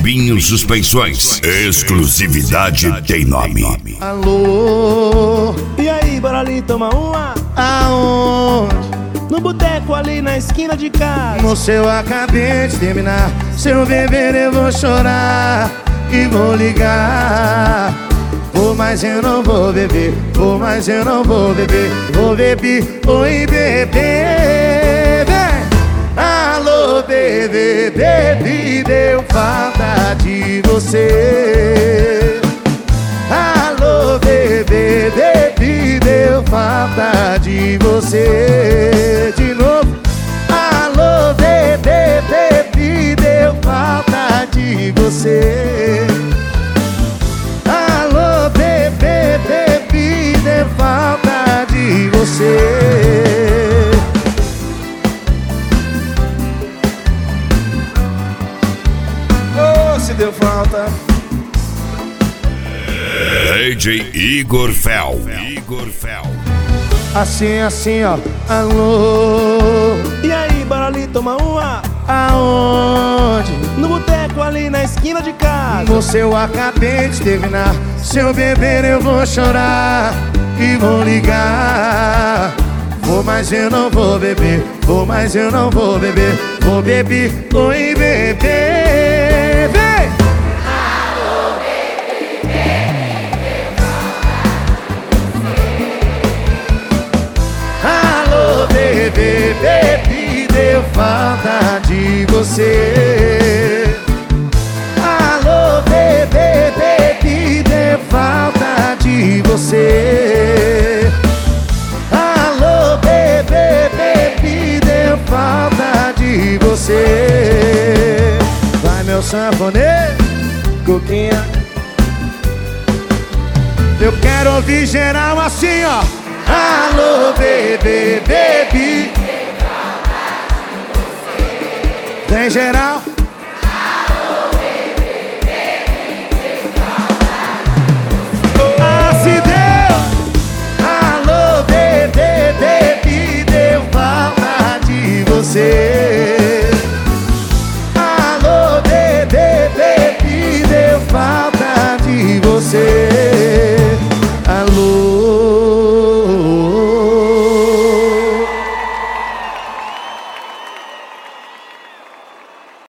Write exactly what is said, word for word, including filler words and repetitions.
Rubinho Suspensões. Exclusividade tem nome. Alô, e aí, bora ali tomar uma? Aonde? No boteco ali na esquina de casa. Moço, eu acabei de terminar. Se eu beber eu vou chorar e vou ligar. Vou, mas eu não vou beber. Vou, mas eu não vou beber. Vou beber, oi bebê, vem. Alô bebê, bebê, deu falta de você. Alô bebê, bebê, deu falta de você. De novo. Alô bebê, bebê, deu falta de você. Alô bebê, bebê, deu falta de você. Oh, se deu falta. D J Igor Fel. Igor Fel. Assim, assim, ó. Alô. E aí, bora ali tomar uma? Aonde? No boteco ali na esquina de casa. Moço, eu acabei de terminar. Se eu beber eu vou chorar e vou ligar. Vou, mas eu não vou beber. Vou, mas eu não vou beber. Vou beber, oi bebê, vem! Bebê, bebê, deu falta de você. Alô, bebê, bebê, deu falta de você. Alô, bebê, bebê, deu falta de você. Vai, meu sanfoneiro, coquinha. Eu quero ouvir geral assim, ó. Alô, bebê, bebê, vem geral.